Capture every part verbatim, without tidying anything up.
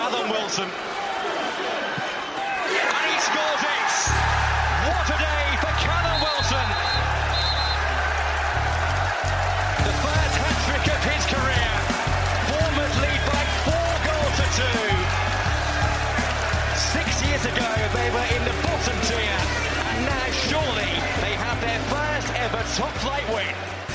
Callum Wilson. And he scores it! What a day for Callum Wilson! The first hat-trick of his career. Bournemouth lead by four goals to two. Six years ago they were in the bottom tier, and now surely they have their first ever top-flight win.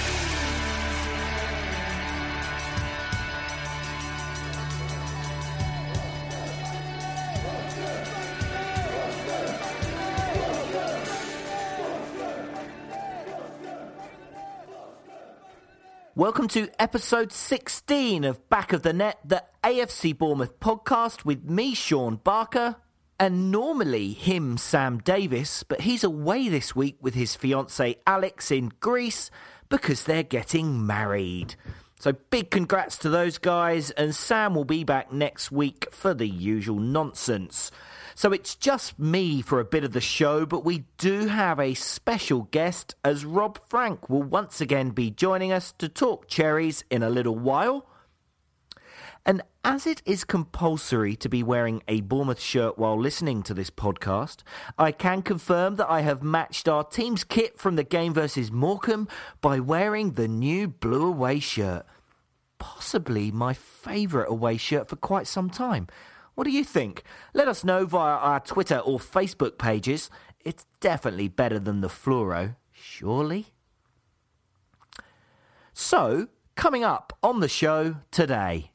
Welcome to episode sixteen of Back of the Net, the A F C Bournemouth podcast with me, Sean Barker, and normally him, Sam Davis, but he's away this week with his fiancée Alex in Greece because they're getting married. So big congrats to those guys, and Sam will be back next week for the usual nonsense. So it's just me for a bit of the show, but we do have a special guest as Rob Frank will once again be joining us to talk cherries in a little while. And as it is compulsory to be wearing a Bournemouth shirt while listening to this podcast, I can confirm that I have matched our team's kit from the game versus Morecambe by wearing the new blue away shirt. Possibly my favourite away shirt for quite some time. What do you think? Let us know via our Twitter or Facebook pages. It's definitely better than the fluoro, surely? So, coming up on the show today.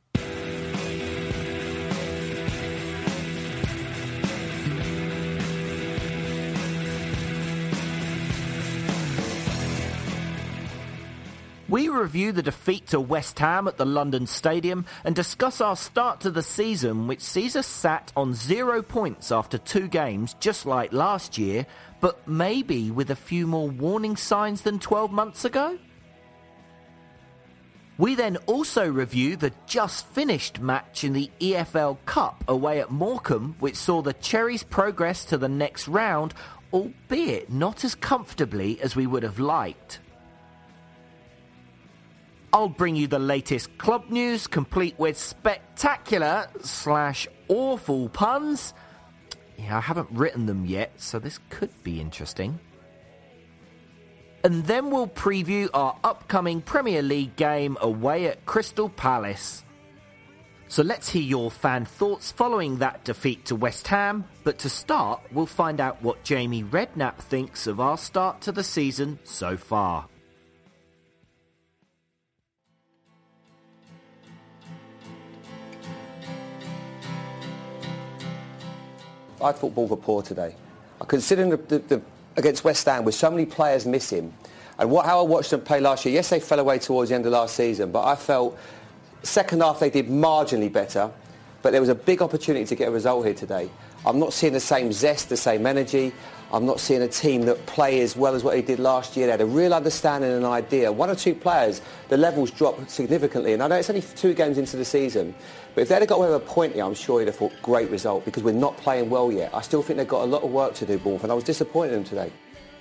We review the defeat to West Ham at the London Stadium and discuss our start to the season, which sees us sat on zero points after two games, just like last year, but maybe with a few more warning signs than twelve months ago. We then also review the just finished match in the E F L Cup away at Morecambe, which saw the Cherries progress to the next round, albeit not as comfortably as we would have liked. I'll bring you the latest club news, complete with spectacular slash awful puns. Yeah, I haven't written them yet, so this could be interesting. And then we'll preview our upcoming Premier League game away at Crystal Palace. So let's hear your fan thoughts following that defeat to West Ham. But to start, we'll find out what Jamie Redknapp thinks of our start to the season so far. I thought Bournemouth were poor today. Considering the, the, the, against West Ham with so many players missing, and what, how I watched them play last year, yes, they fell away towards the end of last season, but I felt second half they did marginally better, but there was a big opportunity to get a result here today. I'm not seeing the same zest, the same energy. I'm not seeing a team that play as well as what they did last year. They had a real understanding and an idea. One or two players, the levels dropped significantly. And I know it's only two games into the season, but if they'd have got away with a point here, I'm sure they'd have thought, great result, because we're not playing well yet. I still think they've got a lot of work to do, Bournemouth, and I was disappointed in them today.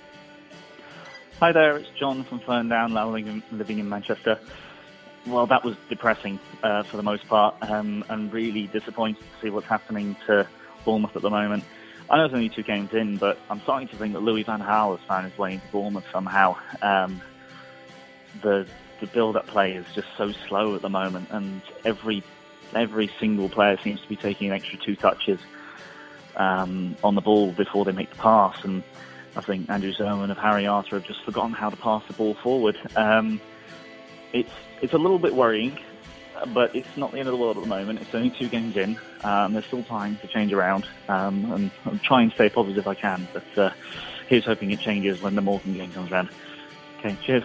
Hi there, it's John from Ferndown, living in, living in Manchester. Well, that was depressing uh, for the most part, um, and really disappointed to see what's happening to Bournemouth at the moment. I know it's only two games in, but I'm starting to think that Louis van Gaal has found his way into Bournemouth somehow. Um, the the build-up play is just so slow at the moment, and every every single player seems to be taking an extra two touches um, on the ball before they make the pass. And I think Andrew Zerman and Harry Arter have just forgotten how to pass the ball forward. Um, it's it's a little bit worrying, but it's not the end of the world at the moment. It's only two games in. Um, there's still time to change around, um, and I'm trying to stay positive if I can, but uh, here's hoping it changes when the Morecambe game comes around. Okay, cheers.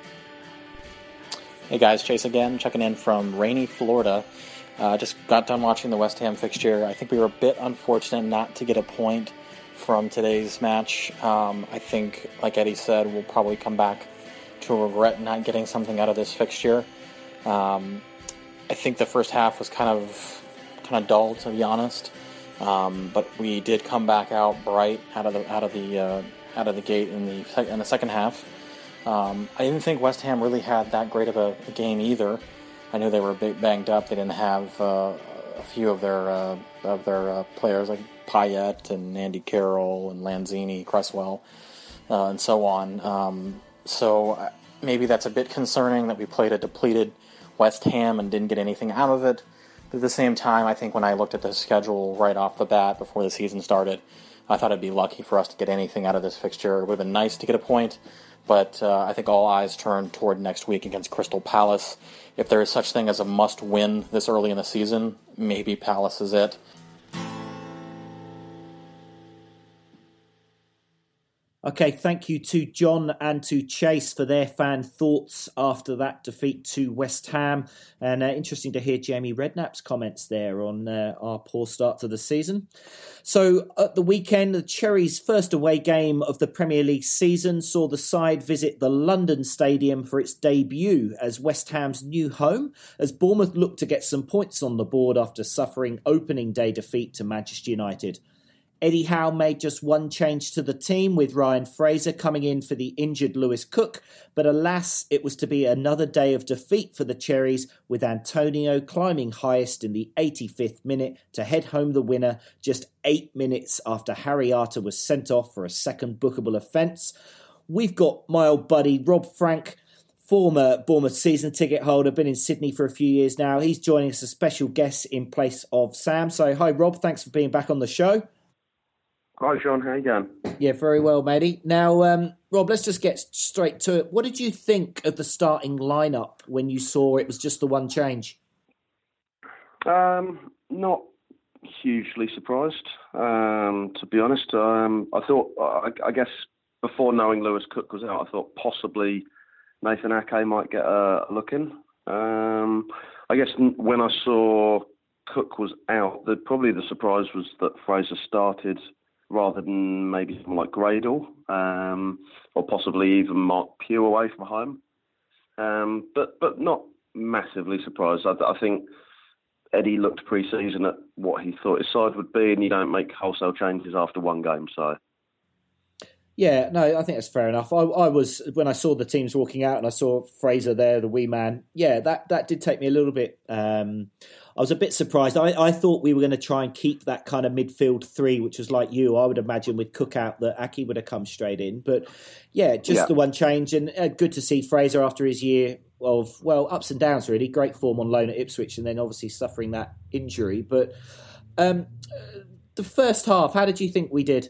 Hey guys, Chase again, checking in from rainy Florida. Uh, just got done watching the West Ham fixture. I think we were a bit unfortunate not to get a point from today's match. Um, I think, like Eddie said, we'll probably come back to regret not getting something out of this fixture. Um, I think the first half was kind of kind of dull, to be honest. Um, but we did come back out bright out of the out of the uh, out of the gate in the in the second half. Um, I didn't think West Ham really had that great of a, a game either. I knew they were a bit banged up. They didn't have uh, a few of their uh, of their uh, players like Payet and Andy Carroll and Lanzini, Cresswell, uh, and so on. Um, so maybe that's a bit concerning that we played a depleted West Ham and didn't get anything out of it. But at the same time, I think when I looked at the schedule right off the bat before the season started, I thought it'd be lucky for us to get anything out of this fixture. It would have been nice to get a point, but uh, I think all eyes turn toward next week against Crystal Palace. If there is such thing as a must-win this early in the season, maybe Palace is it. Okay, thank you to John and to Chase for their fan thoughts after that defeat to West Ham. And uh, interesting to hear Jamie Redknapp's comments there on uh, our poor start to the season. So at the weekend, the Cherries' first away game of the Premier League season saw the side visit the London Stadium for its debut as West Ham's new home, as Bournemouth looked to get some points on the board after suffering opening day defeat to Manchester United. Eddie Howe made just one change to the team, with Ryan Fraser coming in for the injured Lewis Cook, but alas, it was to be another day of defeat for the Cherries, with Antonio climbing highest in the eighty-fifth minute to head home the winner just eight minutes after Harry Arter was sent off for a second bookable offence. We've got my old buddy Rob Frank, former Bournemouth season ticket holder, been in Sydney for a few years now. He's joining us as a special guest in place of Sam. So hi Rob, thanks for being back on the show. Hi, Sean. How you going? Yeah, very well, matey. Now, um, Rob, let's just get straight to it. What did you think of the starting lineup when you saw it was just the one change? Um, not hugely surprised, um, to be honest. Um, I thought, I, I guess, before knowing Lewis Cook was out, I thought possibly Nathan Ake might get a look in. Um, I guess when I saw Cook was out, the, probably the surprise was that Fraser started rather than maybe someone like Gradle, um, or possibly even Mark Pugh away from home. Um, but but not massively surprised. I, I think Eddie looked pre-season at what he thought his side would be, and you don't make wholesale changes after one game. So, yeah, no, I think that's fair enough. I, I was, when I saw the teams walking out and I saw Fraser there, the wee man, yeah, that, that did take me a little bit... Um, I was a bit surprised. I, I thought we were going to try and keep that kind of midfield three, which was like you. I would imagine with Cook out that Ake would have come straight in. But yeah, just yeah. the one change. And uh, good to see Fraser after his year of, well, ups and downs really. Great form on loan at Ipswich and then obviously suffering that injury. But um, the first half, how did you think we did?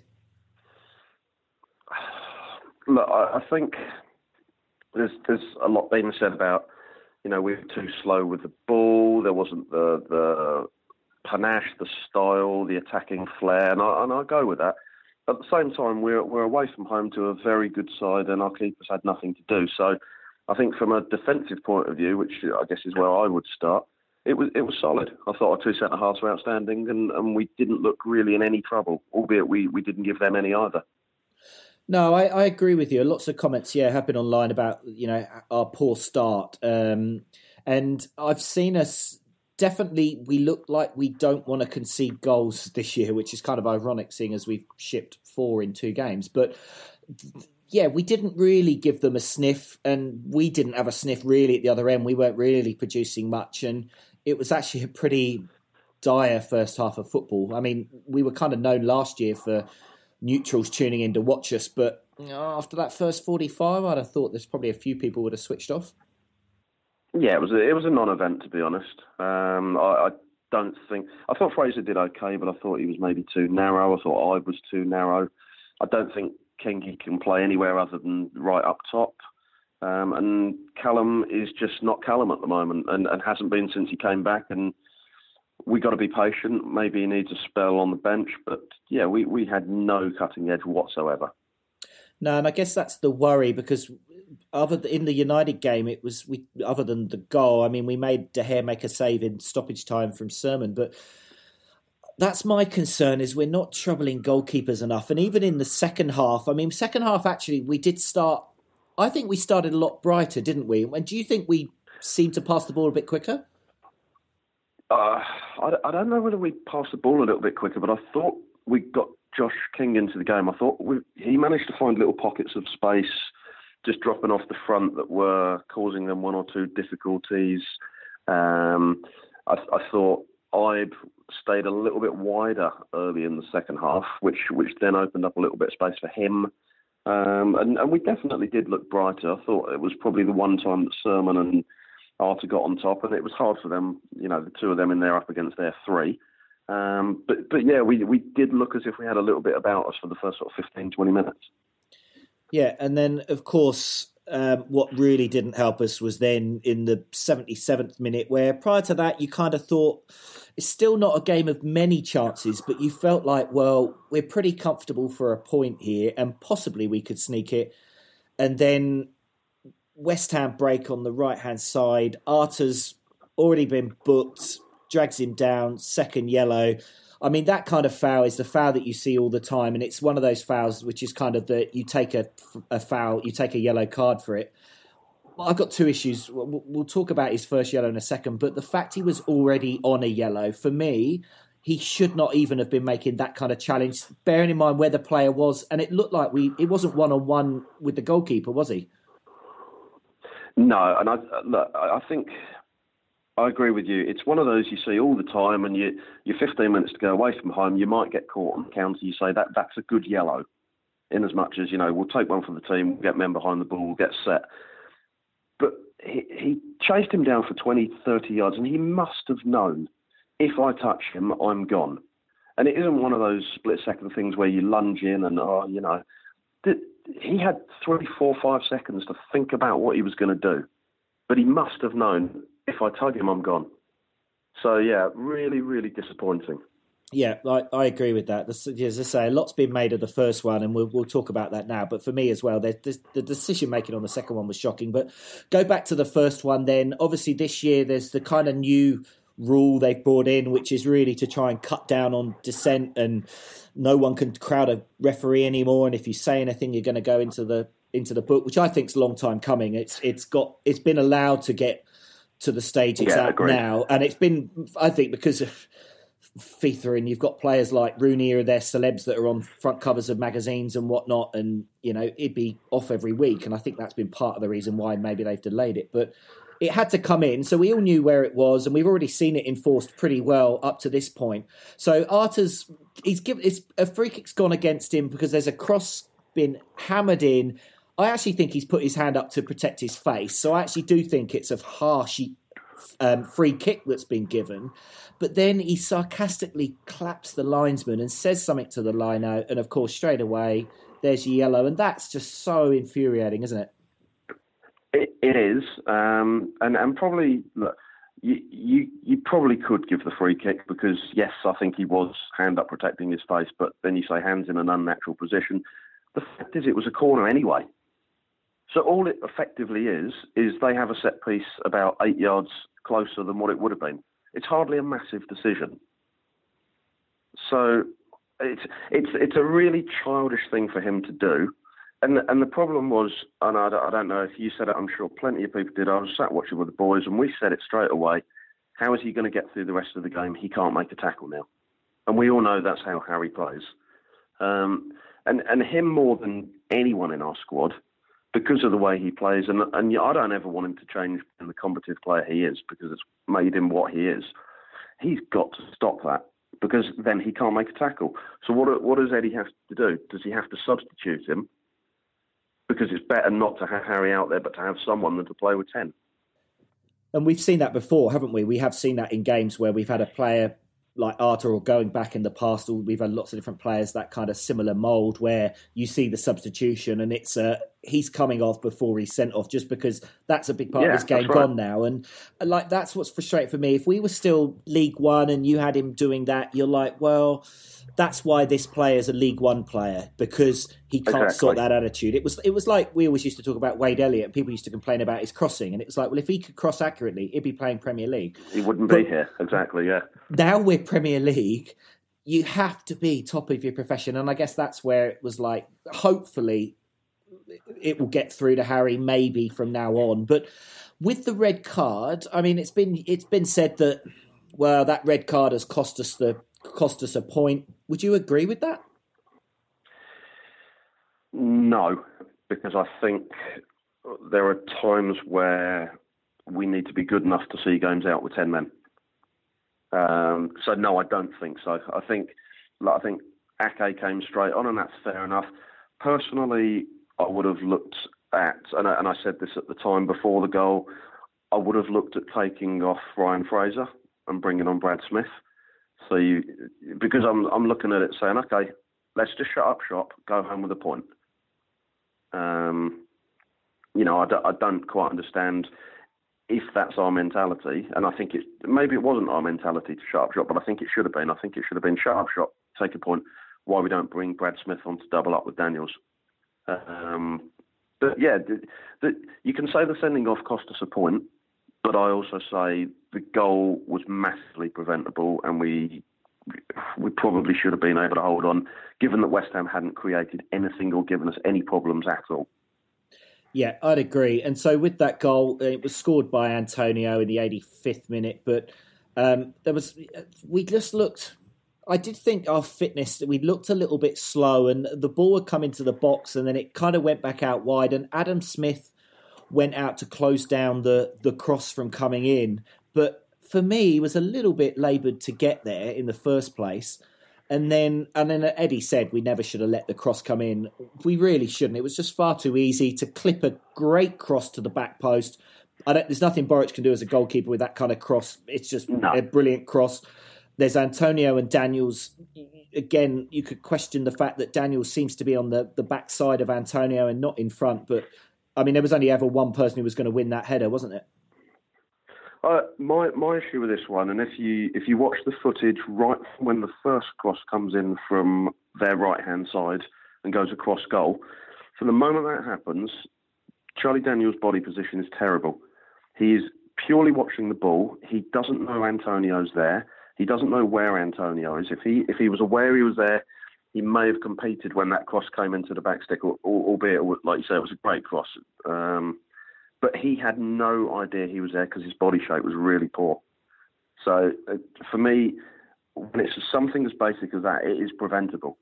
Look, I think there's there's a lot being said about, you know, we were too slow with the ball. There wasn't the the panache, the style, the attacking flair, and I, and I go with that. At the same time, we're we're away from home to a very good side, and our keepers had nothing to do. So, I think from a defensive point of view, which I guess is where I would start, it was it was solid. I thought our two centre halves were outstanding, and, and we didn't look really in any trouble, albeit we, we didn't give them any either. No, I, I agree with you. Lots of comments, yeah, have been online about, you know, our poor start. Um, and I've seen us, definitely, we look like we don't want to concede goals this year, which is kind of ironic seeing as we've shipped four in two games. But yeah, we didn't really give them a sniff, and we didn't have a sniff really at the other end. We weren't really producing much, and it was actually a pretty dire first half of football. I mean, we were kind of known last year for neutrals tuning in to watch us, but you know, after that first forty-five, I'd have thought there's probably a few people would have switched off. Yeah, it was a, it was a non-event, to be honest. Um, I, I don't think I thought Fraser did okay, but I thought he was maybe too narrow. I thought I was too narrow. I don't think Kingy can play anywhere other than right up top, um, and Callum is just not Callum at the moment, and, and hasn't been since he came back. And we got to be patient. Maybe he needs a spell on the bench, but yeah, we, we had no cutting edge whatsoever. No, and I guess that's the worry, because other than, in the United game, it was we. Other than the goal, I mean, we made De Gea make a save in stoppage time from Sermon, but that's my concern, is we're not troubling goalkeepers enough. And even in the second half, I mean, second half actually we did start. I think we started a lot brighter, didn't we? And do you think we seemed to pass the ball a bit quicker? Uh, I, I don't know whether we passed the ball a little bit quicker, but I thought we got Josh King into the game. I thought we, he managed to find little pockets of space, just dropping off the front, that were causing them one or two difficulties. Um, I, I thought Ibe stayed a little bit wider early in the second half, which which then opened up a little bit of space for him. Um, and, and we definitely did look brighter. I thought it was probably the one time that Sermon and Arter got on top, and it was hard for them, you know, the two of them in there up against their three. Um, but, but yeah, we we did look as if we had a little bit about us for the first sort of fifteen, twenty minutes. Yeah, and then, of course, um, what really didn't help us was then in the seventy-seventh minute, where prior to that, you kind of thought it's still not a game of many chances, but you felt like, well, we're pretty comfortable for a point here, and possibly we could sneak it. And then West Ham break on the right-hand side. Arter's already been booked, drags him down, second yellow. I mean, that kind of foul is the foul that you see all the time, and it's one of those fouls which is kind of that you take a, a foul, you take a yellow card for it. I've got two issues. We'll, we'll talk about his first yellow in a second, but the fact he was already on a yellow, for me, he should not even have been making that kind of challenge, bearing in mind where the player was, and it looked like we it wasn't one-on-one with the goalkeeper, was he? No, and I, look, I think... I agree with you. It's one of those you see all the time, and you, you're fifteen minutes to go away from home, you might get caught on the counter. You say, that that's a good yellow, in as much as, you know, we'll take one for the team, we'll get men behind the ball, we'll get set. But he, he chased him down for twenty, thirty yards, and he must have known, if I touch him, I'm gone. And it isn't one of those split-second things where you lunge in and, oh, you know. He had three, four, five seconds to think about what he was going to do. But he must have known, if I tug him, I'm gone. So, yeah, really, really disappointing. Yeah, I, I agree with that. As I say, a lot's been made of the first one, and we'll, we'll talk about that now. But for me as well, the, the decision-making on the second one was shocking. But go back to the first one then. Obviously, this year, there's the kind of new rule they've brought in, which is really to try and cut down on dissent, and no one can crowd a referee anymore. And if you say anything, you're going to go into the into the book, which I think is a long time coming. It's It's got it's been allowed to get to the stage it's yeah, at agreed. now. And it's been, I think, because of FIFA, and you've got players like Rooney or their celebs that are on front covers of magazines and whatnot, and, you know, it'd be off every week. And I think that's been part of the reason why maybe they've delayed it. But it had to come in, so we all knew where it was, and we've already seen it enforced pretty well up to this point. So Arter's, he's given, it's, a free kick's gone against him because there's a cross been hammered in. I actually think he's put his hand up to protect his face. So I actually do think it's a harsh um, free kick that's been given. But then he sarcastically claps the linesman and says something to the line-out. And, of course, straight away, there's your yellow. And that's just so infuriating, isn't it? It, it is. Um, and, and probably, look, you, you, you probably could give the free kick because, yes, I think he was hand up protecting his face. But then you say hands in an unnatural position. The fact is it was a corner anyway. So all it effectively is, is they have a set piece about eight yards closer than what it would have been. It's hardly a massive decision. So it's it's it's a really childish thing for him to do. And and the problem was, and I, I don't know if you said it, I'm sure plenty of people did. I was sat watching with the boys and we said it straight away. How is he going to get through the rest of the game? He can't make a tackle now. And we all know that's how Harry plays. Um, and, and him more than anyone in our squad, because of the way he plays, and and I don't ever want him to change in the combative player he is, because it's made him what he is. He's got to stop that, because then he can't make a tackle. So what what does Eddie have to do? Does he have to substitute him? Because it's better not to have Harry out there, but to have someone than to play with ten. And we've seen that before, haven't we? We have seen that in games where we've had a player like Arter, or going back in the past, we've had lots of different players, that kind of similar mould where you see the substitution and it's uh, he's coming off before he's sent off, just because that's a big part yeah, of this game right. gone now. And like that's what's frustrating for me. If we were still League One and you had him doing that, you're like, well, that's why this player is a League One player, because he can't exactly. sort that attitude. It was it was like we always used to talk about Wade Elliott, and people used to complain about his crossing, and it was like, well, if he could cross accurately, he'd be playing Premier League. He wouldn't but be here, exactly, yeah. Now we're Premier League, you have to be top of your profession, and I guess that's where it was like, hopefully it will get through to Harry maybe from now on. But with the red card, I mean, it's been it's been said that, well, that red card has cost us the cost us a point. Would you agree with that? No, because I think there are times where we need to be good enough to see games out with ten men. Um, so no, I don't think so. I think, like, I think Ake came straight on, and that's fair enough. Personally, I would have looked at, and I, and I said this at the time before the goal, I would have looked at taking off Ryan Fraser and bringing on Brad Smith. So you, because I'm I'm looking at it saying, okay, let's just shut up shop, go home with a point. Um, you know, I, d- I don't quite understand if that's our mentality, and I think it maybe it wasn't our mentality to shut up shop, but I think it should have been. I think it should have been shut up shop, take a point. Why we don't bring Brad Smith on to double up with Daniels? Um, but yeah, the, the, you can say the sending off cost us a point, but I also say the goal was massively preventable, and we we probably should have been able to hold on, given that West Ham hadn't created anything or given us any problems at all. Yeah, I'd agree. And so with that goal, it was scored by Antonio in the eighty-fifth minute, but um, there was we just looked. I did think our fitness, we looked a little bit slow, and the ball would come into the box, and then it kind of went back out wide, and Adam Smith went out to close down the the cross from coming in, but for me, he was a little bit laboured to get there in the first place. And then and then Eddie said we never should have let the cross come in. We really shouldn't. It was just far too easy to clip a great cross to the back post. I don't, there's nothing Boruc can do as a goalkeeper with that kind of cross. It's just no. a brilliant cross. There's Antonio and Daniels. Again, you could question the fact that Daniels seems to be on the, the back side of Antonio and not in front. But, I mean, there was only ever one person who was going to win that header, wasn't it? Uh, my my issue with this one, and if you if you watch the footage right when the first cross comes in from their right-hand side and goes across goal, from the moment that happens, Charlie Daniels' body position is terrible. He is purely watching the ball. He doesn't know Antonio's there. He doesn't know where Antonio is. If he if he was aware he was there, he may have competed when that cross came into the back stick, albeit, like you say, it was a great cross. Um, But he had no idea he was there because his body shape was really poor. So uh, for me, when it's something as basic as that, it is preventable.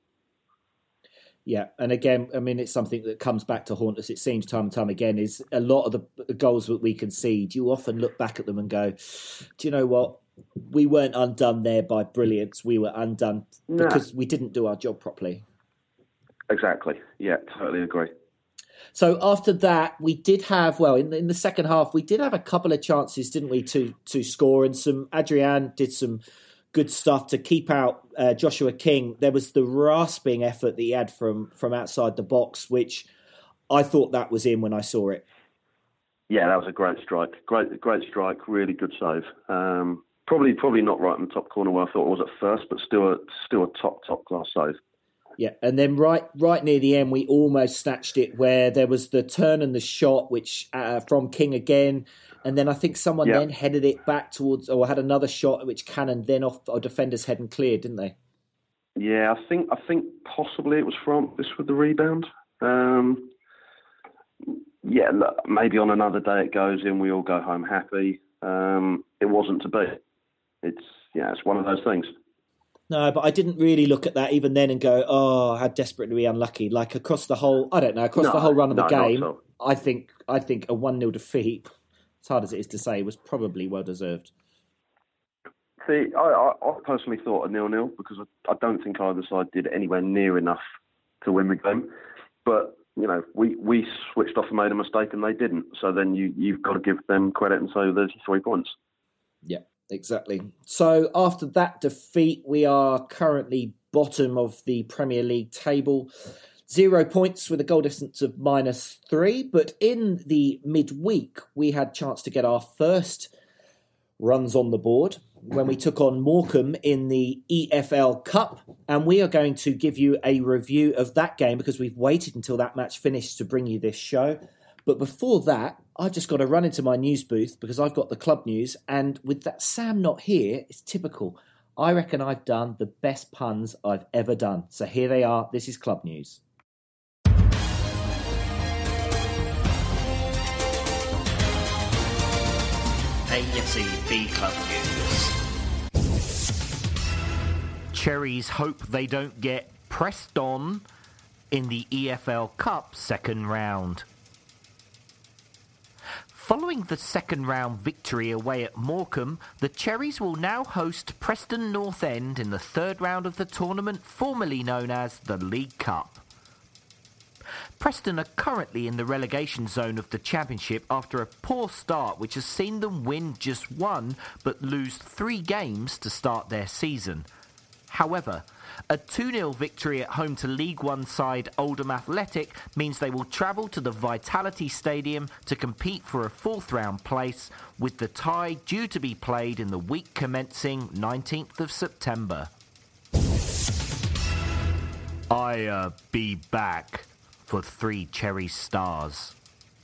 Yeah, and again, I mean, it's something that comes back to haunt us, it seems, time and time again, is a lot of the goals that we concede, you often look back at them and go, do you know what? We weren't undone there by brilliance. We were undone nah. because we didn't do our job properly. Exactly. Yeah, totally agree. So after that, we did have, well, in the, in the second half, we did have a couple of chances, didn't we, to to score. And some Adrian did some good stuff to keep out uh, Joshua King. There was the rasping effort that he had from, from outside the box, which I thought that was in when I saw it. Yeah, that was a great strike. Great great strike, really good save. Um, probably probably not right in the top corner where I thought it was at first, but still a, still a top, top class save. Yeah, and then right right near the end, we almost snatched it where there was the turn and the shot, which uh, from King again, and then I think someone yeah. then headed it back towards, or had another shot which cannoned then off our defender's head and cleared, didn't they? Yeah, I think I think possibly it was from this with the rebound. Um, yeah, look, maybe on another day it goes in, we all go home happy. Um, it wasn't to be. It's yeah, it's one of those things. No, but I didn't really look at that even then and go, oh, how desperately unlucky. Like across the whole, I don't know, across no, the whole run of the no, game, I think I think a one nil defeat, as hard as it is to say, was probably well deserved. See, I, I personally thought a nil nil because I, I don't think either side did anywhere near enough to win the game. But, you know, we, we switched off and made a mistake and they didn't. So then you, you've got to give them credit and say there's three points. Yeah. Exactly. So after that defeat, we are currently bottom of the Premier League table. Zero points with a goal difference of minus three. But in the midweek, we had a chance to get our first runs on the board when we took on Morecambe in the E F L Cup. And we are going to give you a review of that game because we've waited until that match finished to bring you this show. But before that, I've just got to run into my news booth because I've got the club news. And with that Sam not here, it's typical. I reckon I've done the best puns I've ever done. So here they are. This is club news. A F C B Club News. Cherries hope they don't get pressed on in the E F L Cup second round. Following the second round victory away at Morecambe, the Cherries will now host Preston North End in the third round of the tournament, formerly known as the League Cup. Preston are currently in the relegation zone of the Championship after a poor start which has seen them win just one but lose three games to start their season. However, a two nil victory at home to League One side Oldham Athletic means they will travel to the Vitality Stadium to compete for a fourth round place, with the tie due to be played in the week commencing nineteenth of September. I uh, be back for three Cherry stars.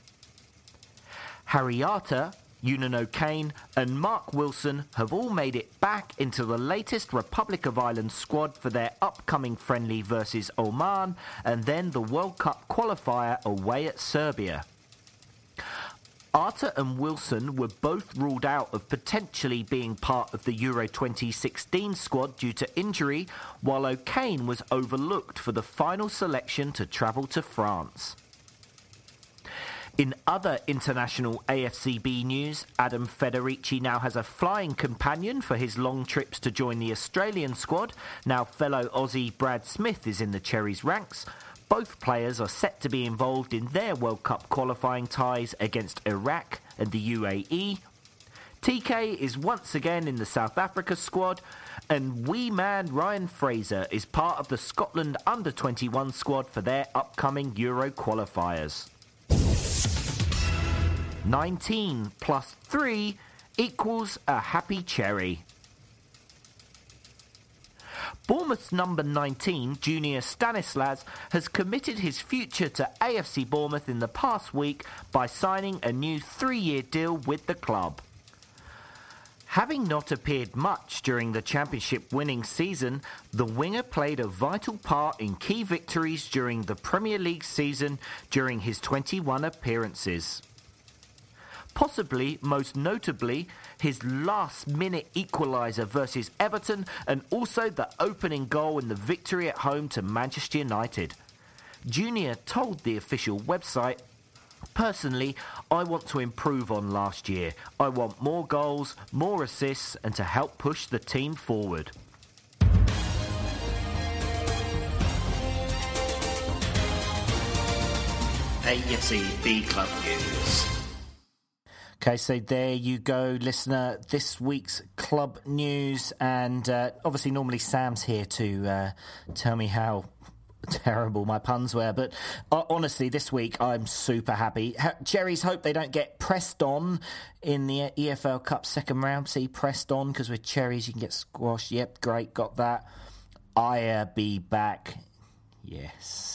Harry Arter, Eunan O'Kane and Mark Wilson have all made it back into the latest Republic of Ireland squad for their upcoming friendly versus Oman and then the World Cup qualifier away at Serbia. Arter and Wilson were both ruled out of potentially being part of the Euro twenty sixteen squad due to injury, while O'Kane was overlooked for the final selection to travel to France. In other international A F C B news, Adam Federici now has a flying companion for his long trips to join the Australian squad. Now fellow Aussie Brad Smith is in the Cherries ranks. Both players are set to be involved in their World Cup qualifying ties against Iraq and the U A E. T K is once again in the South Africa squad, and wee man Ryan Fraser is part of the Scotland under twenty-one squad for their upcoming Euro qualifiers. nineteen plus three equals a happy cherry. Bournemouth's number nineteen, Junior Stanislas, has committed his future to A F C Bournemouth in the past week by signing a new three-year deal with the club. Having not appeared much during the Championship winning season, the winger played a vital part in key victories during the Premier League season during his twenty-one appearances. Possibly, most notably, his last-minute equaliser versus Everton and also the opening goal in the victory at home to Manchester United. Junior told the official website, "Personally, I want to improve on last year. I want more goals, more assists and to help push the team forward." A F C B Club News. Okay, so there you go, listener. This week's club news, and uh, obviously normally Sam's here to uh, tell me how terrible my puns were, but uh, honestly, this week I'm super happy. Ha- Cherries hope they don't get pressed on in the E F L Cup second round. See, pressed on, because with Cherries you can get squashed. Yep, great, got that. I uh, be back. Yes.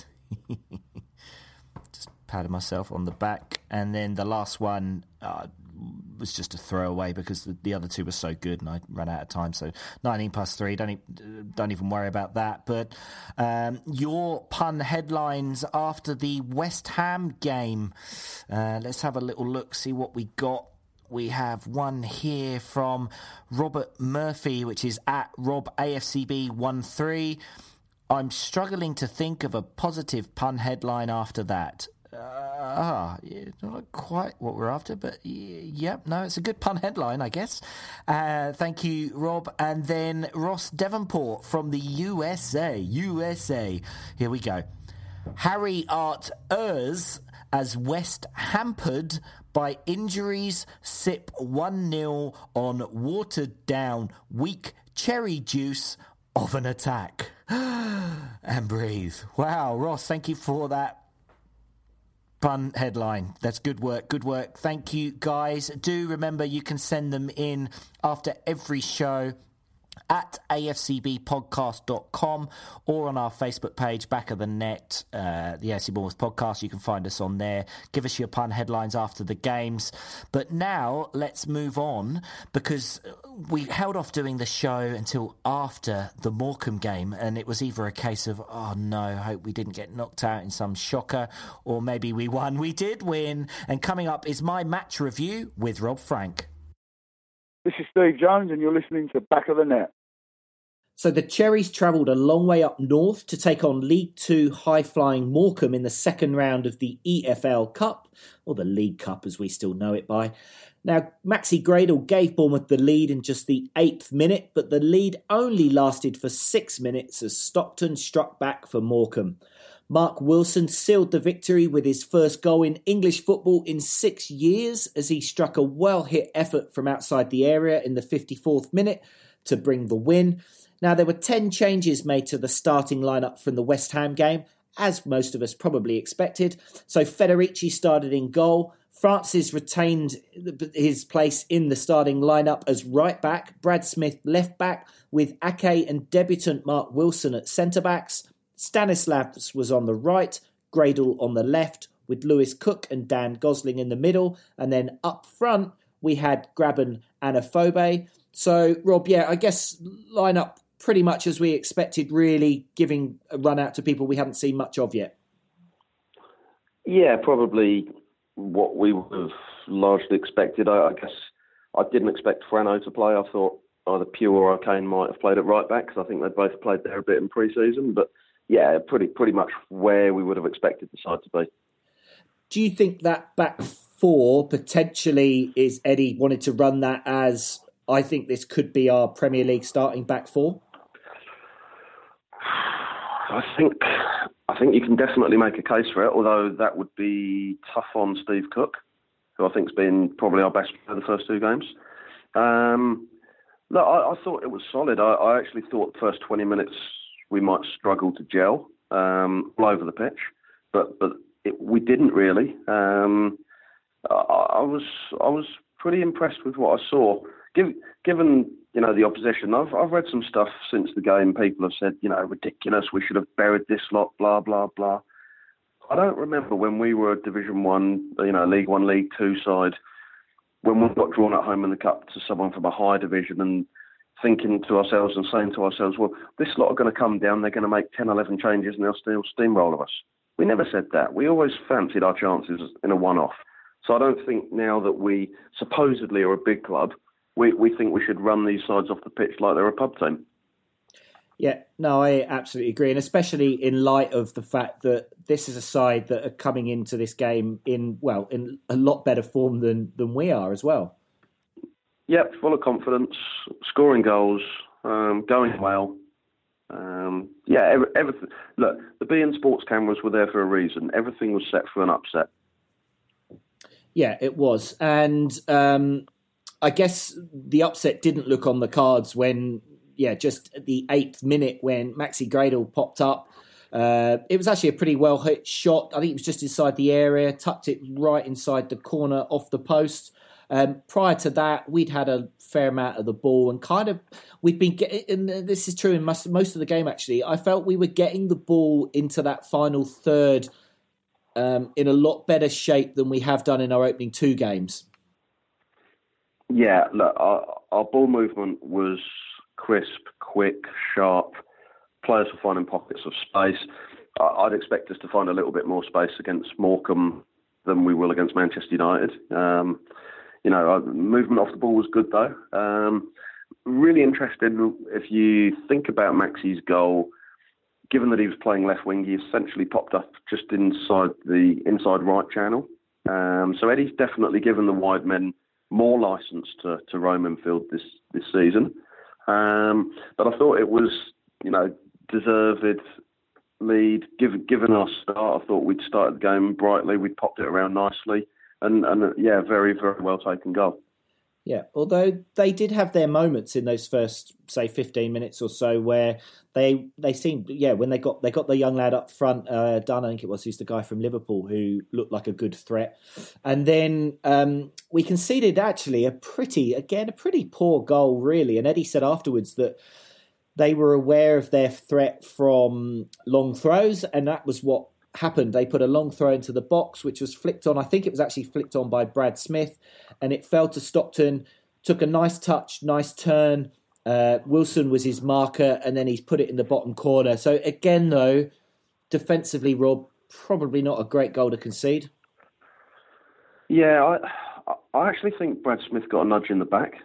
Patted myself on the back, and then the last one uh, was just a throwaway because the, the other two were so good and I ran out of time. So nineteen plus three, don't, e- don't even worry about that. But um, your pun headlines after the West Ham game. Uh, let's have a little look, see what we got. We have one here from Robert Murphy, which is at Rob A F C B one three. I'm struggling to think of a positive pun headline after that. Uh, ah, yeah, not quite what we're after, but yep, yeah, no, it's a good pun headline, I guess. Uh, thank you, Rob. And then Ross Devonport from the U S A. U S A. Here we go. Harry Art Ers as West hampered by injuries, sip one nil on watered down weak cherry juice of an attack. And breathe. Wow, Ross, thank you for that pun headline. That's good work, good work. Thank you, guys. Do remember you can send them in after every show at a f c b podcast dot com or on our Facebook page, Back of the Net, uh, the A F C Bournemouth podcast. You can find us on there. Give us your pun headlines after the games. But now let's move on, because we held off doing the show until after the Morecambe game, and it was either a case of, oh no, I hope we didn't get knocked out in some shocker, or maybe we won. We did win. And coming up is my match review with Rob Frank. This is Steve Jones, and you're listening to Back of the Net. So the Cherries travelled a long way up north to take on League Two high-flying Morecambe in the second round of the E F L Cup, or the League Cup as we still know it by. Now, Maxi Gradel gave Bournemouth the lead in just the eighth minute, but the lead only lasted for six minutes as Stockton struck back for Morecambe. Mark Wilson sealed the victory with his first goal in English football in six years as he struck a well-hit effort from outside the area in the fifty-fourth minute to bring the win. Now, there were ten changes made to the starting lineup from the West Ham game, as most of us probably expected. So Federici started in goal. Francis retained his place in the starting lineup as right back. Brad Smith left back, with Ake and debutant Mark Wilson at centre backs. Stanislavs was on the right, Gradel on the left, with Lewis Cook and Dan Gosling in the middle. And then up front, we had Graben and Afobe. So, Rob, yeah, I guess lineup pretty much as we expected, really giving a run out to people we haven't seen much of yet. Yeah, probably what we would have largely expected. I, I guess I didn't expect Frano to play. I thought either Pugh or O'Kane might have played at right back because I think they both played there a bit in pre-season. But yeah, pretty pretty much where we would have expected the side to be. Do you think that back four potentially is Eddie wanted to run that as, I think this could be our Premier League starting back four? I think I think you can definitely make a case for it, although that would be tough on Steve Cook, who I think's been probably our best player the first two games. Um, no, I, I thought it was solid. I, I actually thought the first twenty minutes we might struggle to gel um, all over the pitch, but but it, we didn't really. Um, I, I was I was pretty impressed with what I saw. Give, given, you know, the opposition, I've I've read some stuff since the game. People have said, you know, ridiculous, we should have buried this lot, blah, blah, blah. I don't remember when we were a Division One, you know, League One, League Two side, when we got drawn at home in the Cup to someone from a higher division and thinking to ourselves and saying to ourselves, well, this lot are going to come down, they're going to make ten, eleven changes and they'll still steamroll us. We never said that. We always fancied our chances in a one-off. So I don't think now that we supposedly are a big club, We we think we should run these sides off the pitch like they're a pub team. Yeah, no, I absolutely agree. And especially in light of the fact that this is a side that are coming into this game in, well, in a lot better form than, than we are as well. Yep, full of confidence, scoring goals, um, going well. Um, yeah, every, everything. Look, the B N Sports cameras were there for a reason. Everything was set for an upset. Yeah, it was. And um, I guess the upset didn't look on the cards when, yeah, just at the eighth minute when Maxi Gradel popped up. Uh, it was actually a pretty well hit shot. I think it was just inside the area, tucked it right inside the corner off the post. Um, prior to that, we'd had a fair amount of the ball and kind of, we'd been getting, and this is true in most, most of the game actually, I felt we were getting the ball into that final third um, in a lot better shape than we have done in our opening two games. Yeah, look, our, our ball movement was crisp, quick, sharp. Players were finding pockets of space. I'd expect us to find a little bit more space against Morecambe than we will against Manchester United. Um, you know, movement off the ball was good though. Um, really interested if you think about Maxi's goal. Given that he was playing left wing, he essentially popped up just inside the inside right channel. Um, so Eddie's definitely given the wide men more licence to, to roam infield this this season. Um, but I thought it was, you know, deserved lead. Given given our start, I thought we'd started the game brightly. We'd popped it around nicely, and and yeah, very very well taken goal. Yeah, although they did have their moments in those first, say, fifteen minutes or so where they they seemed, yeah, when they got they got the young lad up front, uh, Dunn, I think it was, who's the guy from Liverpool who looked like a good threat. And then um, we conceded actually a pretty, again, a pretty poor goal, really. And Eddie said afterwards that they were aware of their threat from long throws, and that was what happened. They put a long throw into the box, which was flicked on. I think it was actually flicked on by Brad Smith, and it fell to Stockton. Took a nice touch, nice turn. Uh, Wilson was his marker, and then he's put it in the bottom corner. So again, though, defensively, Rob, probably not a great goal to concede. Yeah, I, I actually think Brad Smith got a nudge in the back.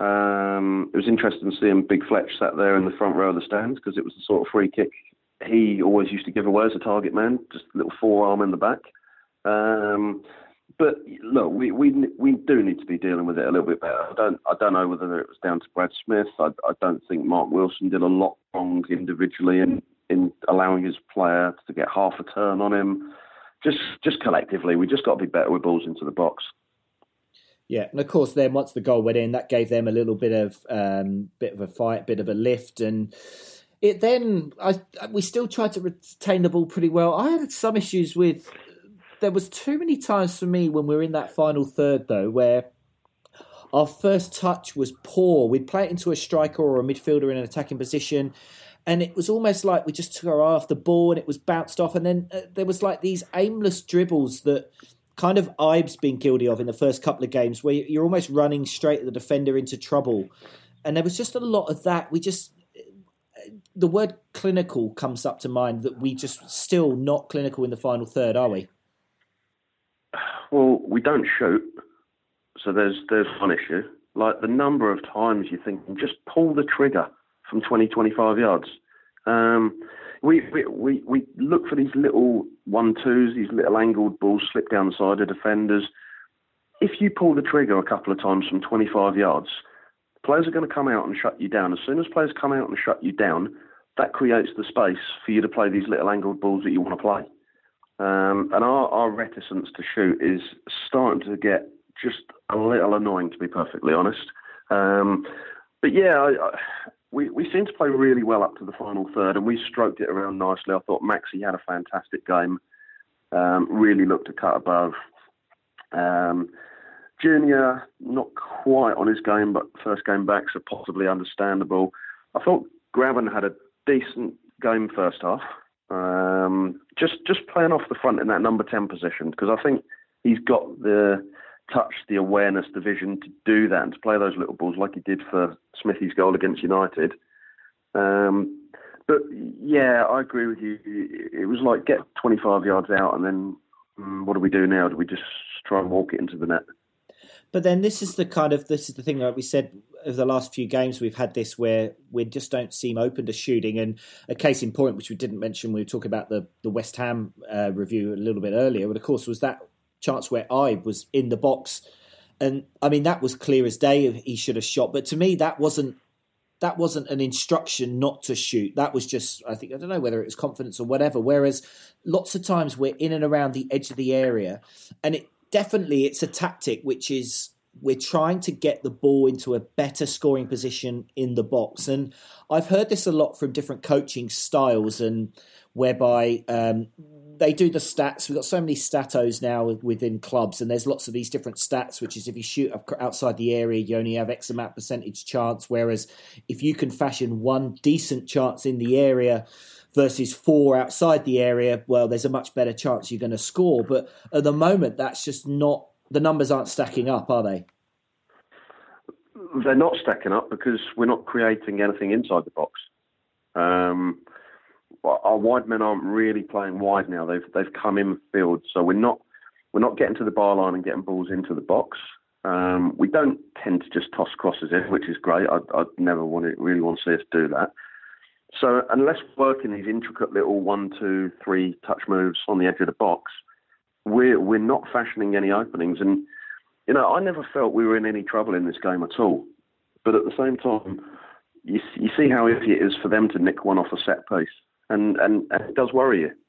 Um, it was interesting seeing Big Fletch sat there in the front row of the stands because it was the sort of free kick he always used to give away as a target man, just a little forearm in the back. Um, but look, we, we we do need to be dealing with it a little bit better. I don't I don't know whether it was down to Brad Smith. I, I don't think Mark Wilson did a lot wrong individually in, in allowing his player to get half a turn on him. Just just collectively, we just got to be better with balls into the box. Yeah, and of course, then once the goal went in, that gave them a little bit of um, bit of a fight, bit of a lift, and it then I we still tried to retain the ball pretty well. I had some issues with. There was too many times for me when we were in that final third, though, where our first touch was poor. We'd play it into a striker or a midfielder in an attacking position, and it was almost like we just took our eye off the ball and it was bounced off. And then uh, there was like these aimless dribbles that kind of Ibe's been guilty of in the first couple of games, where you're almost running straight at the defender into trouble. And there was just a lot of that. We just... The word clinical comes up to mind, that we just still not clinical in the final third, are we? Well, we don't shoot, so there's there's one issue. Like the number of times you think, just pull the trigger from twenty, twenty-five yards. Um, we, we we we look for these little one-twos, these little angled balls slip down the side of defenders. If you pull the trigger a couple of times from twenty-five yards, players are going to come out and shut you down. As soon as players come out and shut you down, that creates the space for you to play these little angled balls that you want to play. Um, and our, our reticence to shoot is starting to get just a little annoying, to be perfectly honest. Um, but yeah, I, I, we, we seem to play really well up to the final third, and we stroked it around nicely. I thought Maxi had a fantastic game, um, really looked to cut above. Um, Junior, not quite on his game, but first game back, so possibly understandable. I thought Graben had a decent game first half. Um, just just playing off the front in that number ten position, because I think he's got the touch, the awareness, the vision to do that and to play those little balls like he did for Smithy's goal against United. Um, but yeah, I agree with you. It was like get twenty-five yards out and then um, what do we do now? Do we just try and walk it into the net? But then this is the kind of, this is the thing, like we said, over the last few games, we've had this where we just don't seem open to shooting. And a case in point, which we didn't mention, we were talking about the, the West Ham uh, review a little bit earlier, but of course was that chance where Ibe was in the box. And I mean, that was clear as day, he should have shot. But to me, that wasn't, that wasn't an instruction not to shoot. That was just, I think, I don't know whether it was confidence or whatever. Whereas lots of times we're in and around the edge of the area, and it, definitely, it's a tactic which is we're trying to get the ball into a better scoring position in the box. And I've heard this a lot from different coaching styles, and whereby um, they do the stats. We've got so many statos now within clubs, and there's lots of these different stats, which is if you shoot outside the area, you only have X amount percentage chance. Whereas if you can fashion one decent chance in the area versus four outside the area, well, there's a much better chance you're going to score. But at the moment, that's just not, the numbers aren't stacking up, are they? They're not stacking up because we're not creating anything inside the box. Um, our wide men aren't really playing wide now. They've they've come in field, so we're not we're not getting to the byline and getting balls into the box. Um, we don't tend to just toss crosses in, which is great. I'd, I'd never want to really want to see us do that. So unless we're working these intricate little one, two, three touch moves on the edge of the box, we're we're not fashioning any openings. And you know, I never felt we were in any trouble in this game at all. But at the same time, you you see how easy it is for them to nick one off a set piece, and and, and it does worry you.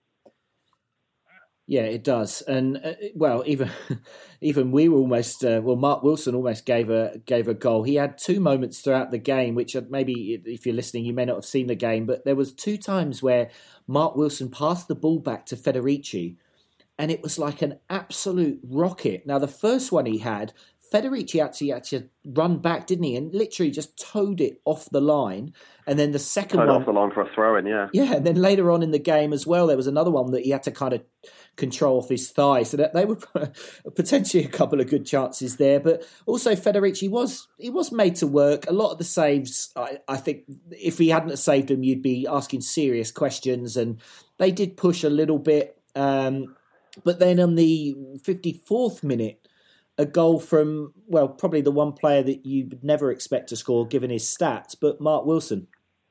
Yeah, it does, and uh, well, even even we were almost uh, well. Mark Wilson almost gave a gave a goal. He had two moments throughout the game, which maybe if you're listening, you may not have seen the game, but there was two times where Mark Wilson passed the ball back to Federici, and it was like an absolute rocket. Now, the first one he had, Federici actually had to run back, didn't he? And literally just towed it off the line. And then the second towed one... off the line for a throw-in, yeah. Yeah, and then later on in the game as well, there was another one that he had to kind of control off his thigh. So that they were potentially a couple of good chances there. But also Federici was he was made to work. A lot of the saves, I, I think, if he hadn't saved them, you'd be asking serious questions. And they did push a little bit. Um, but then on the fifty-fourth minute, a goal from, well, probably the one player that you would never expect to score given his stats, but Mark Wilson.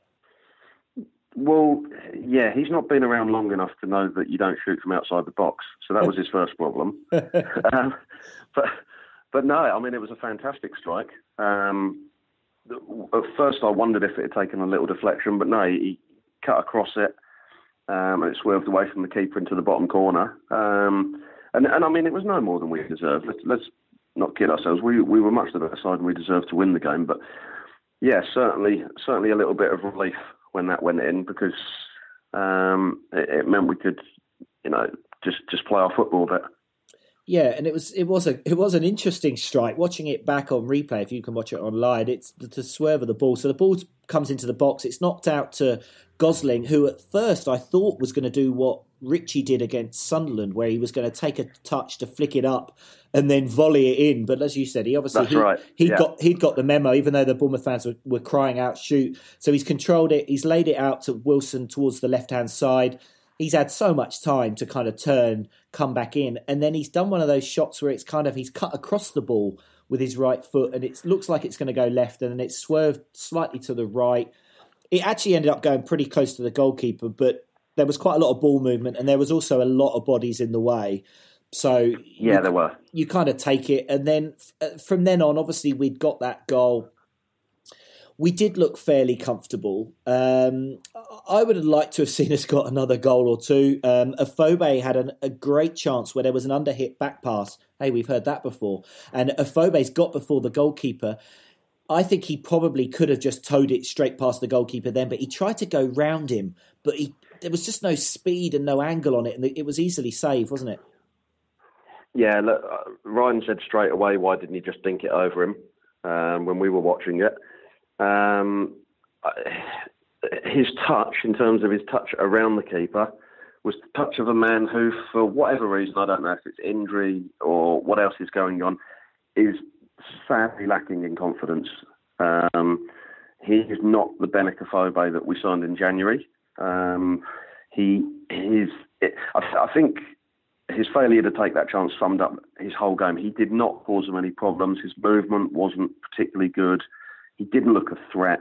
Well, yeah, he's not been around long enough to know that you don't shoot from outside the box. So that was his first problem. um, but but no, I mean, it was a fantastic strike. Um, at first, I wondered if it had taken a little deflection, but no, he cut across it um, and it swerved away from the keeper into the bottom corner. Um, and, and I mean, it was no more than we deserved. Let's, let's not kid ourselves. We we were much the better side and we deserved to win the game. But yeah, certainly, certainly a little bit of relief when that went in, because um, it, it meant we could, you know, just, just play our football a bit. Yeah, and it was it was a it was an interesting strike. Watching it back on replay, if you can watch it online, it's the, the swerve of the ball. So the ball comes into the box. It's knocked out to Gosling, who at first I thought was going to do what Ritchie did against Sunderland, where he was going to take a touch to flick it up and then volley it in. But as you said, he obviously That's he, right. he yeah. got he'd got the memo, even though the Bournemouth fans were, were crying out shoot. So he's controlled it. He's laid it out to Wilson towards the left hand side. He's had so much time to kind of turn, come back in, and then he's done one of those shots where it's kind of he's cut across the ball with his right foot, and it looks like it's going to go left, and then it's swerved slightly to the right. It actually ended up going pretty close to the goalkeeper, but there was quite a lot of ball movement, and there was also a lot of bodies in the way. So yeah, you, there were. You kind of take it, and then from then on, obviously we'd got that goal. We did look fairly comfortable. Um, I would have liked to have seen us got another goal or two. Um, Afobe had an, a great chance where there was an underhit back pass. Hey, we've heard that before. And Afobe's got before the goalkeeper. I think he probably could have just towed it straight past the goalkeeper then, but he tried to go round him. But he, there was just no speed and no angle on it, and it was easily saved, wasn't it? Yeah, look, uh, Ryan said straight away, why didn't he just dink it over him um, when we were watching it? Um, his touch, in terms of his touch around the keeper, was the touch of a man who, for whatever reason, I don't know if it's injury or what else is going on, is sadly lacking in confidence. Um, he is not the Benik Afobe that we signed in January. Um, he is. I, I think his failure to take that chance summed up his whole game. He did not cause him any problems. His movement wasn't particularly good. He didn't look a threat.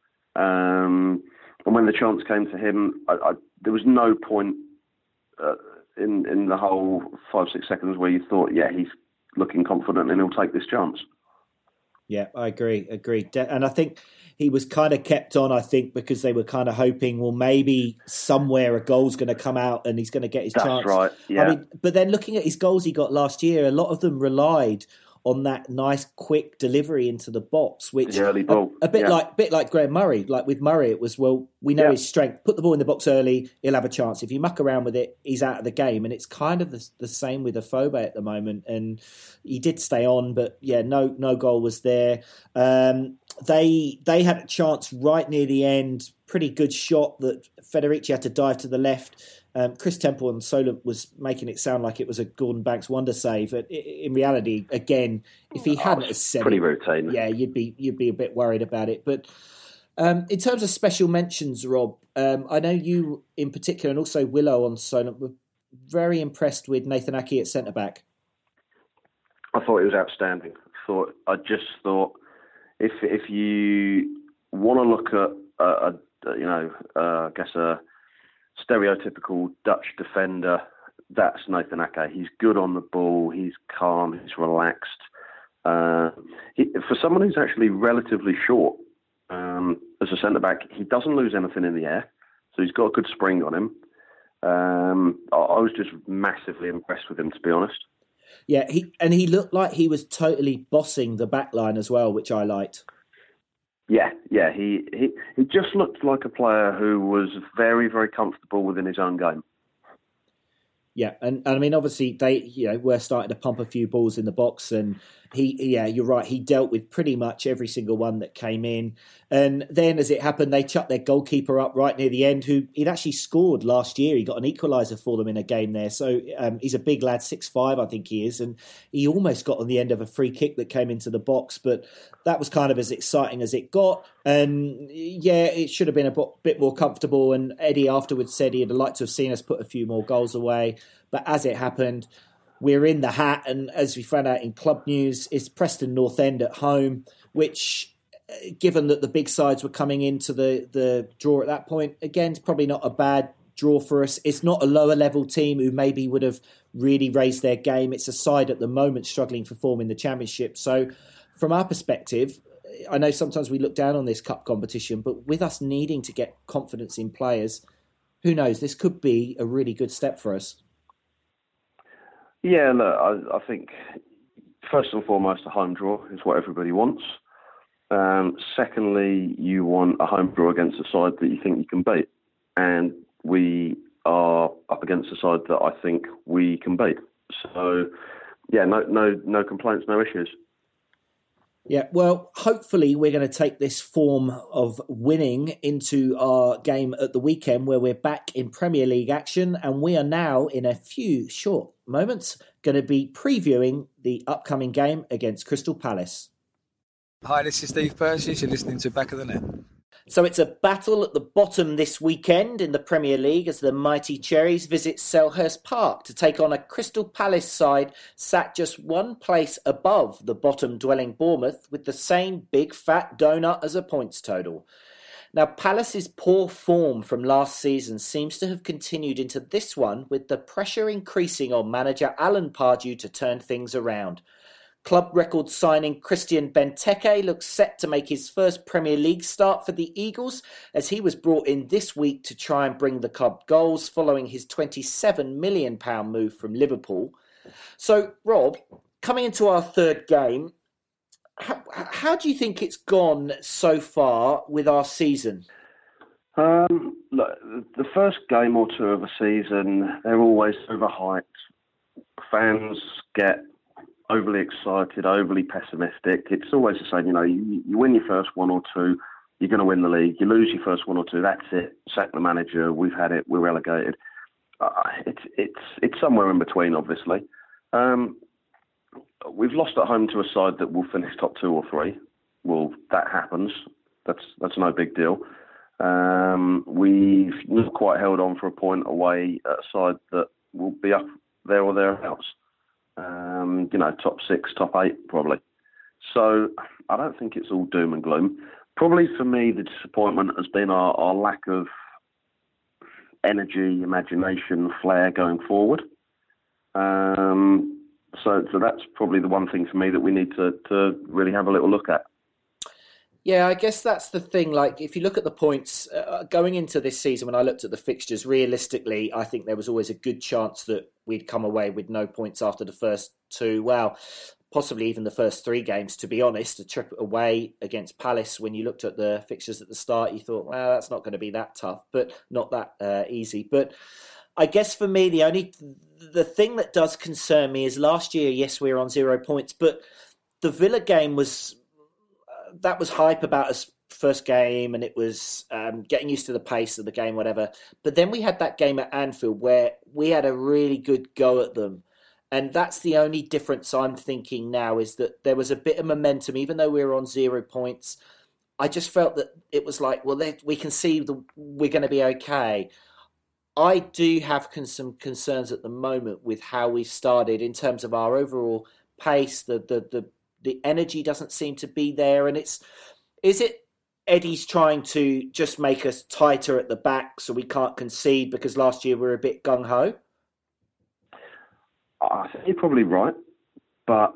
Um, and when the chance came to him, I, I, there was no point uh, in in the whole five, six seconds where you thought, yeah, he's looking confident and he'll take this chance. Yeah, I agree, agree. And I think he was kind of kept on, I think, because they were kind of hoping, well, maybe somewhere a goal's going to come out and he's going to get his That's chance. That's right, yeah. I mean, but then looking at his goals he got last year, a lot of them relied on that nice, quick delivery into the box, which the early ball. A, a bit yeah. like, bit like Graham Murray. Like with Murray, it was, well, we know yeah. his strength. Put the ball in the box early, he'll have a chance. If you muck around with it, he's out of the game. And it's kind of the, the same with Afobe at the moment. And he did stay on, but yeah, no, no goal was there. Um, they they had a chance right near the end. Pretty good shot that Federici had to dive to the left. Um, Chris Temple and Solent was making it sound like it was a Gordon Banks wonder save. But in reality, again, if he hadn't oh, said pretty it, routine, yeah, you'd be you'd be a bit worried about it. But um, in terms of special mentions, Rob, um, I know you in particular, and also Willow on Solent, were very impressed with Nathan Ake at centre back. I thought it was outstanding. I thought I just thought if if you want to look at a, a you know uh, I guess a stereotypical Dutch defender, that's Nathan Ake. He's good on the ball. He's calm. He's relaxed. Uh, he, for someone who's actually relatively short um, as a centre back, he doesn't lose anything in the air. So he's got a good spring on him. Um, I, I was just massively impressed with him, to be honest. Yeah, he and he looked like he was totally bossing the back line as well, which I liked. Yeah, yeah, he, he he just looked like a player who was very, very comfortable within his own game. Yeah, and, and I mean, obviously, they you know were starting to pump a few balls in the box, and he, yeah, you're right, he dealt with pretty much every single one that came in. And then, as it happened, they chucked their goalkeeper up right near the end, who he'd actually scored last year. He got an equaliser for them in a game there, so um, he's a big lad, six five, I think he is, and he almost got on the end of a free kick that came into the box, but that was kind of as exciting as it got. And yeah, it should have been a bit more comfortable. And Eddie afterwards said he'd like to have seen us put a few more goals away. But as it happened, we're in the hat. And as we found out in club news, it's Preston North End at home, which, given that the big sides were coming into the, the draw at that point, again, it's probably not a bad draw for us. It's not a lower level team who maybe would have really raised their game. It's a side at the moment struggling for form in the Championship. So from our perspective, I know sometimes we look down on this cup competition, but with us needing to get confidence in players, who knows, this could be a really good step for us. Yeah, look, I, I think first and foremost, a home draw is what everybody wants. Um, secondly, you want a home draw against a side that you think you can beat. And we are up against a side that I think we can beat. So, yeah, no, no, no complaints, no issues. Yeah, well, hopefully we're going to take this form of winning into our game at the weekend where we're back in Premier League action, and we are now, in a few short moments, going to be previewing the upcoming game against Crystal Palace. Hi, this is Steve Purchase. You're listening to Back of the Net. So it's a battle at the bottom this weekend in the Premier League as the mighty Cherries visit Selhurst Park to take on a Crystal Palace side sat just one place above the bottom-dwelling Bournemouth with the same big fat donut as a points total. Now, Palace's poor form from last season seems to have continued into this one, with the pressure increasing on manager Alan Pardew to turn things around. Club record signing Christian Benteke looks set to make his first Premier League start for the Eagles, as he was brought in this week to try and bring the club goals following his twenty-seven million pounds move from Liverpool. So, Rob, coming into our third game, how, how do you think it's gone so far with our season? Um, look, the first game or two of a season, they're always overhyped. Fans get overly excited, overly pessimistic. It's always the same, you know, you, you win your first one or two, you're going to win the league. You lose your first one or two, that's it. Sack the manager, we've had it, we're relegated. Uh, it's it's it's somewhere in between, obviously. Um, we've lost at home to a side that will finish top two or three. Well, that happens. That's that's no big deal. Um, we've not quite held on for a point away at a side that will be up there or thereabouts. Um, you know, top six, top eight, probably. So I don't think it's all doom and gloom. Probably for me, the disappointment has been our, our lack of energy, imagination, flair going forward. Um, so, so that's probably the one thing for me that we need to, to really have a little look at. Yeah, I guess that's the thing. Like, if you look at the points uh, going into this season, when I looked at the fixtures, realistically, I think there was always a good chance that we'd come away with no points after the first two. Well, possibly even the first three games, to be honest. A trip away against Palace, when you looked at the fixtures at the start, you thought, well, that's not going to be that tough, but not that uh, easy. But I guess for me, the only the thing that does concern me is last year, yes, we were on zero points, but the Villa game was... that was hype about us first game, and it was um, getting used to the pace of the game, whatever. But then we had that game at Anfield where we had a really good go at them. And that's the only difference I'm thinking now, is that there was a bit of momentum, even though we were on zero points. I just felt that it was like, well, we can see the, we're going to be okay. I do have con- some concerns at the moment with how we've started in terms of our overall pace. The, the, the, the energy doesn't seem to be there. And it's, is it Eddie's trying to just make us tighter at the back so we can't concede because last year we were a bit gung-ho? I think you're probably right, but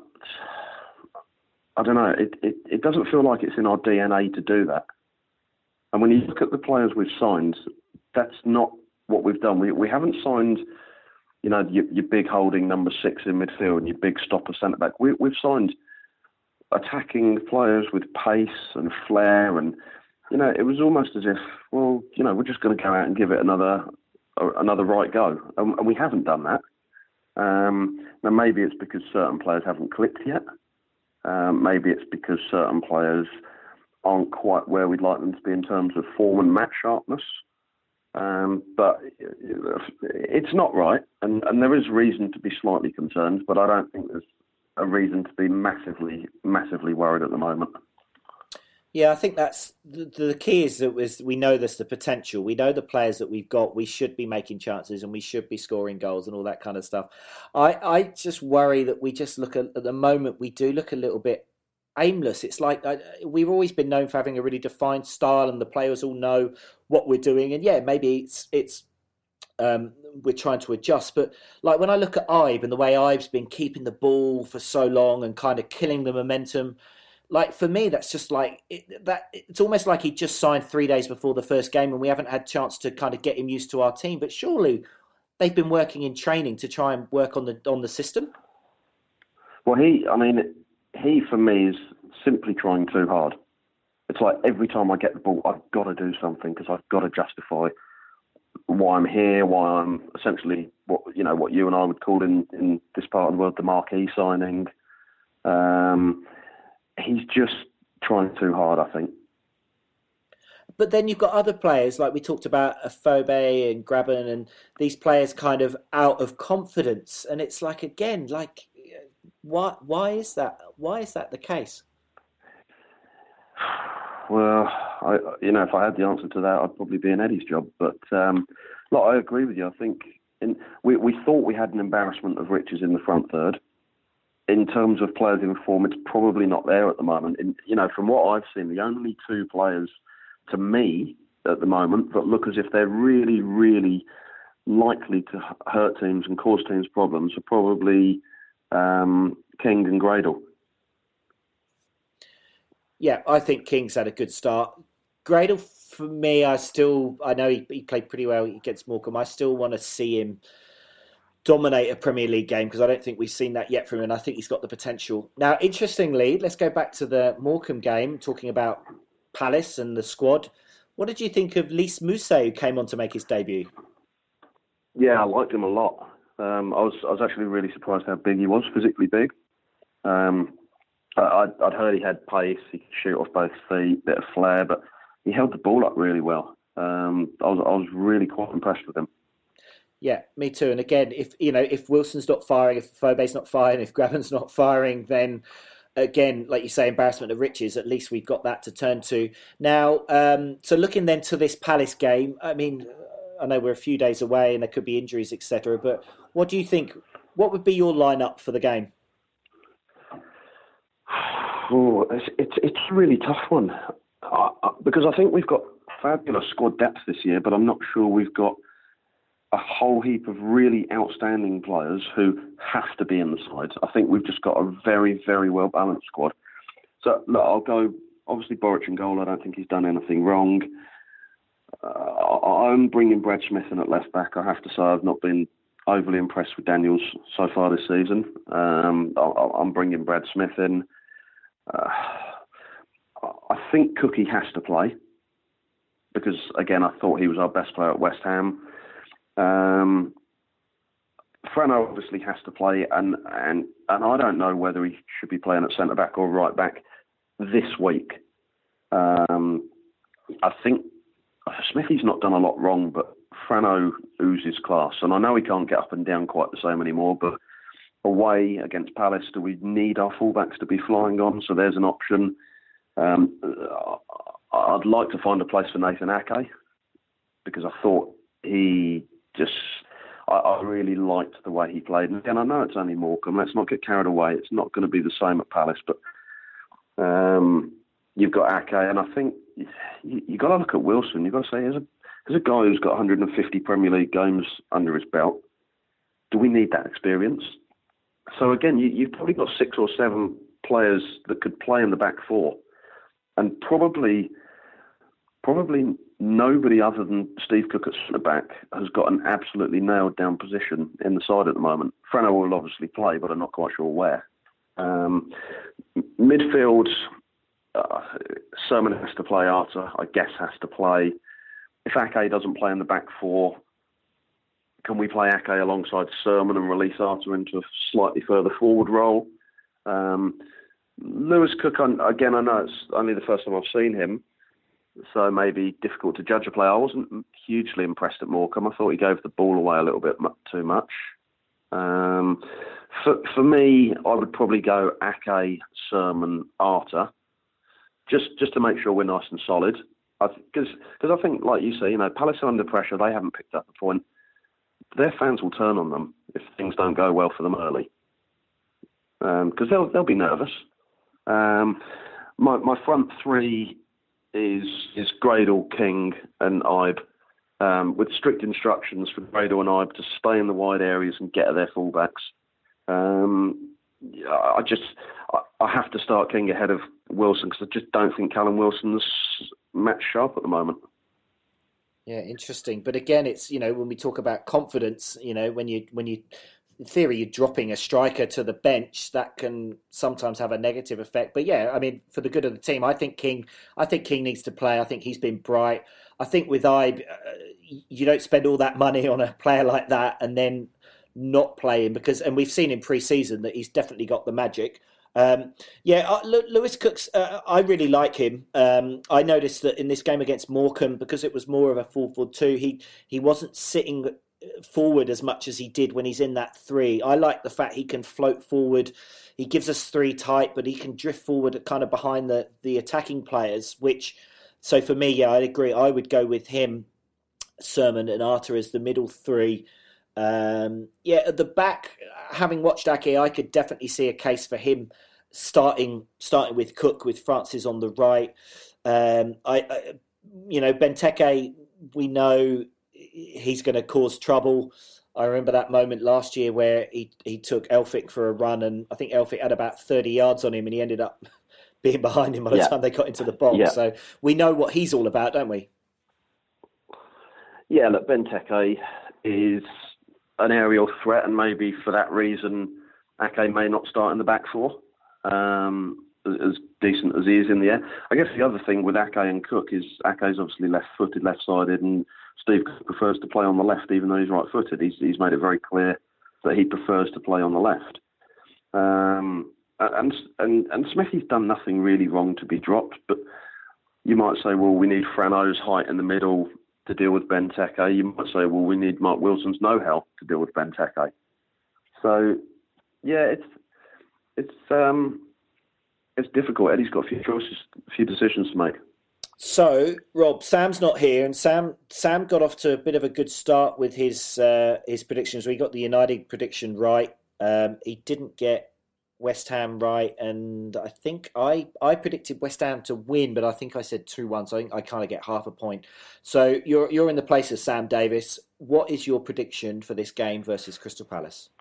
I don't know. It, it, it doesn't feel like it's in our D N A to do that. And when you look at the players we've signed, that's not what we've done. We we haven't signed, you know, your, your big holding number six in midfield and your big stopper centre back. We, we've signed attacking players with pace and flair, and you know, it was almost as if, well, you know, we're just going to go out and give it another another right go, and, and we haven't done that. Um, now, maybe it's because certain players haven't clicked yet. Um, maybe it's because certain players aren't quite where we'd like them to be in terms of form and match sharpness. Um, but it's not right, and, and there is reason to be slightly concerned, but I don't think there's a reason to be massively, massively worried at the moment. Yeah, I think that's the, the key is that was, we know there's the potential. We know the players that we've got. We should be making chances and we should be scoring goals and all that kind of stuff. I, I just worry that we just look at, at the moment, we do look a little bit aimless. It's like uh, we've always been known for having a really defined style and the players all know what we're doing. And yeah, maybe it's it's um, we're trying to adjust. But like when I look at Ibe and the way Ibe's been keeping the ball for so long and kind of killing the momentum, like for me, that's just like it, that. It's almost like he just signed three days before the first game, and we haven't had a chance to kind of get him used to our team. But surely they've been working in training to try and work on the on the system. Well, he, I mean, he for me is simply trying too hard. It's like every time I get the ball, I've got to do something because I've got to justify why I'm here, why I'm essentially what you know what you and I would call in in this part of the world the marquee signing. Um, He's just trying too hard, I think. But then you've got other players, like we talked about Afobe and Graben, and these players kind of out of confidence. And it's like, again, like, why, why is that? Why is that the case? Well, I, you know, if I had the answer to that, I'd probably be in Eddie's job. But, um, look, I agree with you. I think in, we, we thought we had an embarrassment of riches in the front third. In terms of players in form, it's probably not there at the moment. And, you know, from what I've seen, the only two players to me at the moment that look as if they're really, really likely to hurt teams and cause teams problems are probably um, King and Gradel. Yeah, I think King's had a good start. Gradel, for me, I still, I know he, he played pretty well against Morecambe. I still want to see him dominate a Premier League game because I don't think we've seen that yet from him, and I think he's got the potential. Now, interestingly, let's go back to the Morecambe game, talking about Palace and the squad. What did you think of Lys Mousset, who came on to make his debut? Yeah, I liked him a lot. Um, I was I was actually really surprised how big he was, physically big. Um, I, I'd, I'd heard he had pace, he could shoot off both feet, bit of flair, but he held the ball up really well. Um, I was I was really quite impressed with him. Yeah, me too. And again, if you know, if Wilson's not firing, if Fobe's not firing, if Graben's not firing, then again, like you say, embarrassment of riches. At least we've got that to turn to now. Um, so looking then to this Palace game, I mean, I know we're a few days away and there could be injuries, et cetera. But what do you think? What would be your lineup for the game? Oh, it's it's, it's a really tough one uh, because I think we've got fabulous squad depth this year, but I'm not sure we've got a whole heap of really outstanding players who have to be in the side. I think we've just got a very, very well-balanced squad. So, look, I'll go, obviously, Boruc in goal. I don't think he's done anything wrong. Uh, I'm bringing Brad Smith in at left back. I have to say I've not been overly impressed with Daniels so far this season. Um, I'm bringing Brad Smith in. Uh, I think Cookie has to play because, again, I thought he was our best player at West Ham. Um, Frano obviously has to play, and, and and I don't know whether he should be playing at centre back or right back this week. Um, I think Smithy's not done a lot wrong, but Frano oozes class, and I know he can't get up and down quite the same anymore. But away against Palace, do we need our fullbacks to be flying on? So there's an option. Um, I'd like to find a place for Nathan Ake because I thought he. Just, I, I really liked the way he played. And again, I know it's only Morecambe. Let's not get carried away. It's not going to be the same at Palace. But um, you've got Ake, and I think you, you've got to look at Wilson. You've got to say, here's a, here's a guy who's got one hundred fifty Premier League games under his belt. Do we need that experience? So again, you, you've probably got six or seven players that could play in the back four. And probably... Probably nobody other than Steve Cook at centre-back has got an absolutely nailed-down position in the side at the moment. Frano will obviously play, but I'm not quite sure where. Um, midfield, uh, Sermon has to play, Arter, I guess, has to play. If Ake doesn't play in the back four, can we play Ake alongside Sermon and release Arter into a slightly further forward role? Um, Lewis Cook, again, I know it's only the first time I've seen him, so maybe difficult to judge a player. I wasn't hugely impressed at Morecambe. I thought he gave the ball away a little bit too much. Um, for, for me, I would probably go Ake, Sermon, Arter. just just to make sure we're nice and solid. Because I, I think, like you say, you know, Palace are under pressure. They haven't picked up a point. Their fans will turn on them if things don't go well for them early. Because um, they'll they'll be nervous. Um, my my front three is is Gradel, King, and Ibe, um, with strict instructions for Gradel and Ibe to stay in the wide areas and get at their fullbacks. Um, I just I, I have to start King ahead of Wilson because I just don't think Callum Wilson's match sharp at the moment. Yeah, interesting. But again, it's, you know, when we talk about confidence, you know, when you when you in theory you're dropping a striker to the bench, that can sometimes have a negative effect. But yeah, I mean, for the good of the team, I think King I think King needs to play. I think he's been bright. I think with Ibe, uh, you don't spend all that money on a player like that and then not play him, because, and we've seen in pre-season that he's definitely got the magic. Um, yeah, uh, Lewis Cook's, uh, I really like him. Um, I noticed that in this game against Morecambe, because it was more of a four four two, he, he wasn't sitting forward as much as he did when he's in that three. I like the fact he can float forward. He gives us three tight, but he can drift forward kind of behind the, the attacking players, which, so for me, yeah, I'd agree. I would go with him, Sermon and Arter as the middle three. Um, yeah, at the back, having watched Ake, I could definitely see a case for him starting starting with Cook, with Francis on the right. Um, I, I, you know, Benteke, we know he's going to cause trouble. I remember that moment last year where he he took Elphick for a run, and I think Elphick had about thirty yards on him, and he ended up being behind him by the yeah. time they got into the box. Yeah. So we know what he's all about, don't we? Yeah, look, Benteke is an aerial threat, and maybe for that reason Ake may not start in the back four, um, as decent as he is in the air. I guess the other thing with Ake and Cook is Ake's obviously left-footed, left-sided, and Steve Cook prefers to play on the left even though he's right-footed. He's, he's made it very clear that he prefers to play on the left. Um, and, and, and Smithy's done nothing really wrong to be dropped, but you might say, well, we need Frano's height in the middle to deal with Benteke. You might say, well, we need Mark Wilson's know-how to deal with Benteke. So, yeah, it's it's um, it's difficult. Eddie's got a few choices, a few decisions to make. So, Rob, Sam's not here, and Sam Sam got off to a bit of a good start with his uh, his predictions. We got the United prediction right. Um, he didn't get West Ham right, and I think I, I predicted West Ham to win, but I think I said two one, so I think I kind of get half a point. So you're you're in the place of Sam Davis. What is your prediction for this game versus Crystal Palace?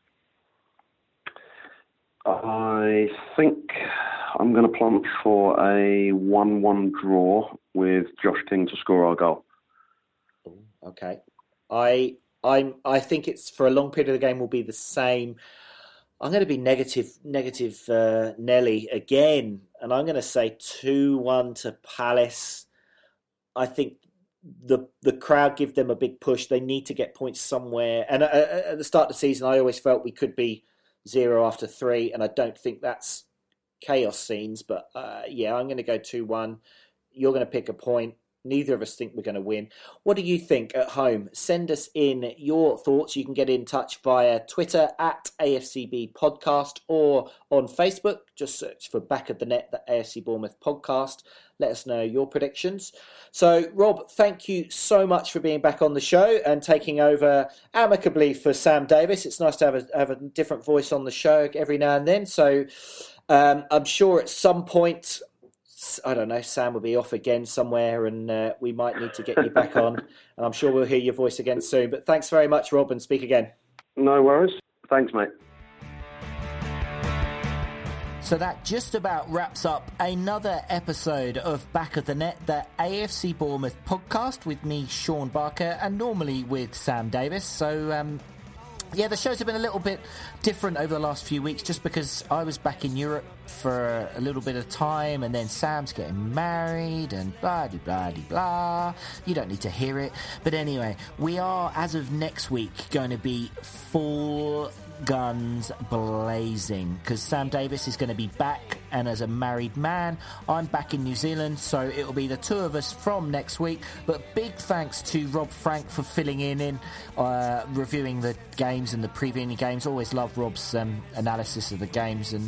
I think I'm going to plump for a one one draw with Josh King to score our goal. Okay. I I'm I think it's for a long period of the game will be the same. I'm going to be negative, negative uh, Nelly again, and I'm going to say two one to Palace. I think the the crowd give them a big push. They need to get points somewhere. And uh, at the start of the season, I always felt we could be zero after three, and I don't think that's chaos scenes. But uh, yeah, I'm going to go two one. You're going to pick a point. Neither of us think we're going to win. What do you think at home? Send us in your thoughts. You can get in touch via Twitter at A F C B Podcast or on Facebook. Just search for Back of the Net, the A F C Bournemouth Podcast. Let us know your predictions. So, Rob, thank you so much for being back on the show and taking over amicably for Sam Davis. It's nice to have a, have a different voice on the show every now and then. So um, I'm sure at some point, I don't know, Sam will be off again somewhere, and uh, we might need to get you back on. And I'm sure we'll hear your voice again soon. But thanks very much, Rob, and speak again. No worries. Thanks, mate. So that just about wraps up another episode of Back of the Net, the A F C Bournemouth podcast with me, Sean Barker, and normally with Sam Davis. So, um, yeah, the shows have been a little bit different over the last few weeks just because I was back in Europe for a little bit of time, and then Sam's getting married and blah, de blah, de blah. You don't need to hear it. But anyway, we are, as of next week, going to be full guns blazing because Sam Davis is going to be back, and as a married man, I'm back in New Zealand, so it'll be the two of us from next week. But big thanks to Rob Frank for filling in, in uh, reviewing the games and the previewing the games. Always love Rob's um, analysis of the games, and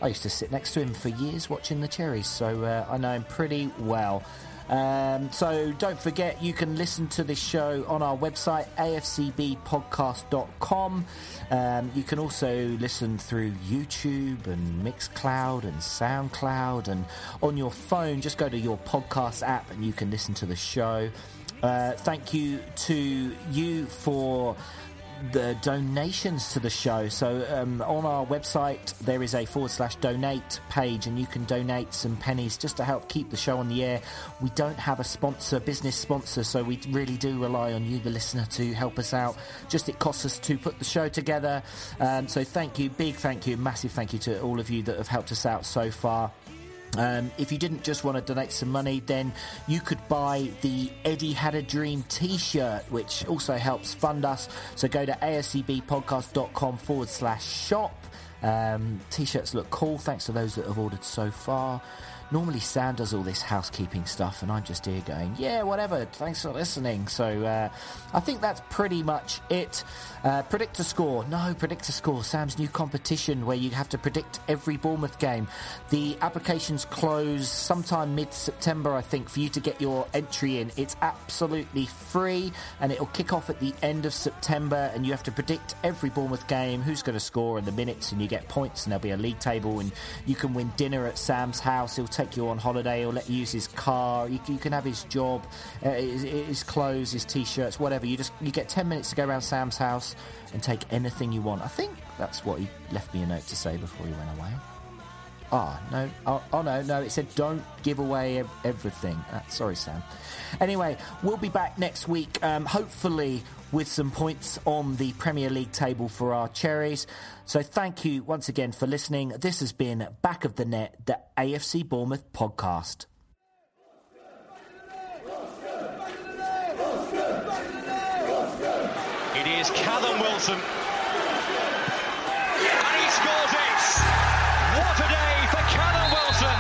I used to sit next to him for years watching the Cherries, so uh, I know him pretty well. Um, so don't forget, you can listen to this show on our website, a f c b podcast dot com. Um, you can also listen through YouTube and Mixcloud and SoundCloud, and on your phone, just go to your podcast app and you can listen to the show. Uh, thank you to you for the donations to the show. So um, on our website there is a forward slash donate page, and you can donate some pennies just to help keep the show on the air. We don't have a sponsor, business sponsor, so we really do rely on you, the listener, to help us out. Just it costs us to put the show together. Um, so thank you, big thank you, massive thank you to all of you that have helped us out so far. Um, if you didn't just want to donate some money, then you could buy the Eddie Had a Dream t-shirt, which also helps fund us. So go to a f c b podcast dot com forward slash shop. Um, t-shirts look cool, thanks to those that have ordered so far. Normally Sam does all this housekeeping stuff, and I'm just here going, yeah, whatever, thanks for listening. So uh, I think that's pretty much it. Uh, predict a score. No, predict a score. Sam's new competition where you have to predict every Bournemouth game. The applications close sometime mid-September, I think, for you to get your entry in. It's absolutely free, and it'll kick off at the end of September, and you have to predict every Bournemouth game, who's going to score, and the minutes, and you get points, and there'll be a league table, and you can win dinner at Sam's house. He'll take you on holiday, he'll let you use his car, you, you can have his job, uh, his, his clothes, his t-shirts, whatever. You just you get ten minutes to go around Sam's house and take anything you want. I think that's what he left me a note to say before he went away. Ah, oh, no, oh, oh no, no, it said don't give away ev- everything. Uh, sorry, Sam. Anyway, we'll be back next week, um, hopefully with some points on the Premier League table for our Cherries. So thank you once again for listening. This has been Back of the Net, the A F C Bournemouth podcast. It is Callum Wilson. And he scores it! What a day for Callum Wilson!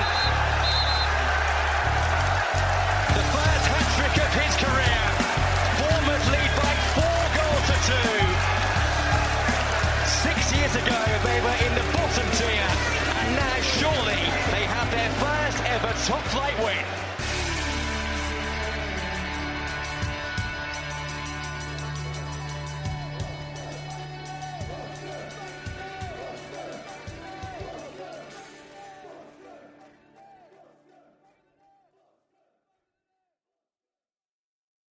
The first hat-trick of his career. Bournemouth lead by four goals to two. Six years ago, they were in the bottom tier, and now surely they have their first ever top-flight win.